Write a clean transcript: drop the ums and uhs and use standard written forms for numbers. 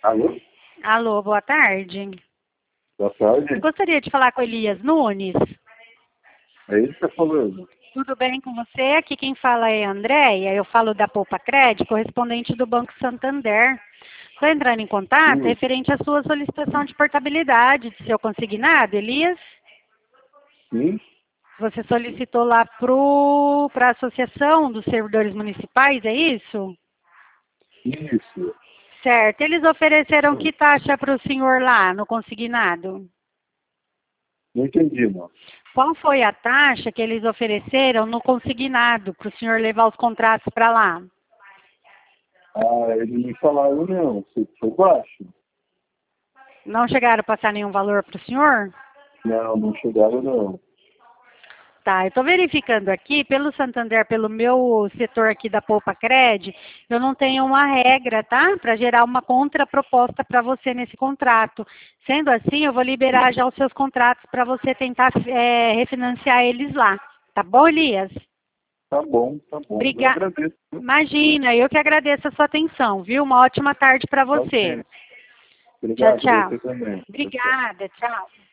Alô? Alô, boa tarde. Boa tarde. Gostaria de falar com o Elias Nunes. É isso que você falou. Tudo bem com você? Aqui quem fala é a Andréia. Eu falo da Poupa Cred, correspondente do Banco Santander. Estou entrando em contato referente à sua solicitação de portabilidade de seu consignado, Elias. Sim? Você solicitou lá para a Associação dos Servidores Municipais, é isso? Isso. Certo. Eles ofereceram que taxa para o senhor lá no consignado? Não entendi, não. Qual foi a taxa que eles ofereceram no consignado para o senhor levar os contratos para lá? Ah, eles me falaram não. Foi baixo? Não chegaram a passar nenhum valor para o senhor? Não, não chegaram não. Tá, eu estou verificando aqui, pelo Santander, pelo meu setor aqui da Poupa Cred, eu não tenho uma regra, tá? Para gerar uma contraproposta para você nesse contrato. Sendo assim, eu vou liberar já os seus contratos para você tentar refinanciar eles lá. Tá bom, Elias? Tá bom, tá bom. Eu Obrigada. agradeço. Imagina, eu que agradeço a sua atenção, viu? Uma ótima tarde para Tá você. ok. Tchau, Obrigado, tchau. você também. Tchau, tchau. Obrigada, tchau.